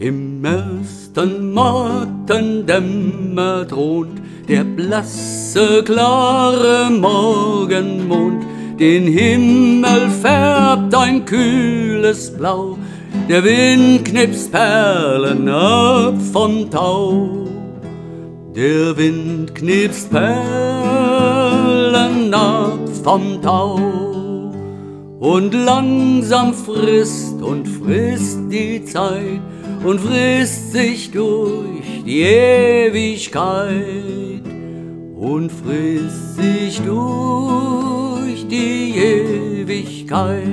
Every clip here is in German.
Im ersten Morgendämmer thront der blasse, klare Morgenmond. Den Himmel färbt ein kühles Blau, der Wind knipst Perlen ab vom Tau. Der Wind knipst Perlen ab vom Tau. Und langsam frisst und frisst die Zeit und frisst sich durch die Ewigkeit und frisst sich durch die Ewigkeit.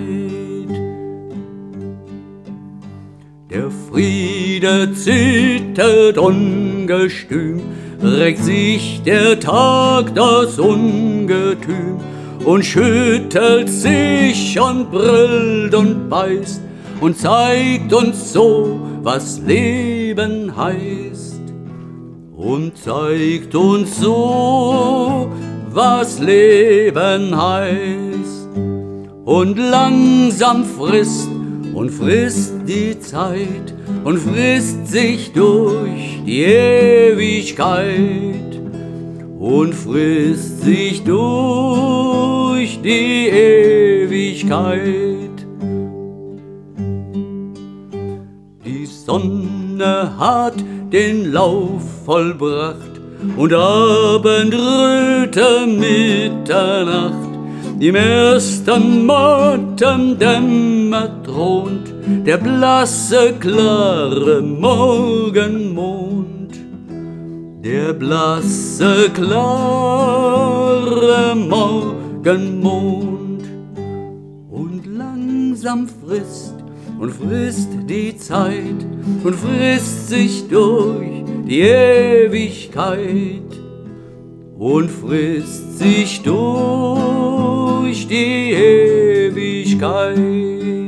Der Friede zittert ungestüm, regt sich der Tag das Ungetüm und schüttelt sich und brüllt und beißt und zeigt uns so, was Leben heißt. Und zeigt uns so, was Leben heißt. Und langsam frisst und frisst die Zeit und frisst sich durch die Ewigkeit und frisst sich durch die Ewigkeit. Die Sonne hat den Lauf vollbracht und Abendröte Mitternacht. Im ersten Morgendämmer thront der blasse, klare Morgenmond. Der blasse, klare Morgenmond. Und langsam frisst und frisst die Zeit und frisst sich durch die Ewigkeit und frisst sich durch die Ewigkeit.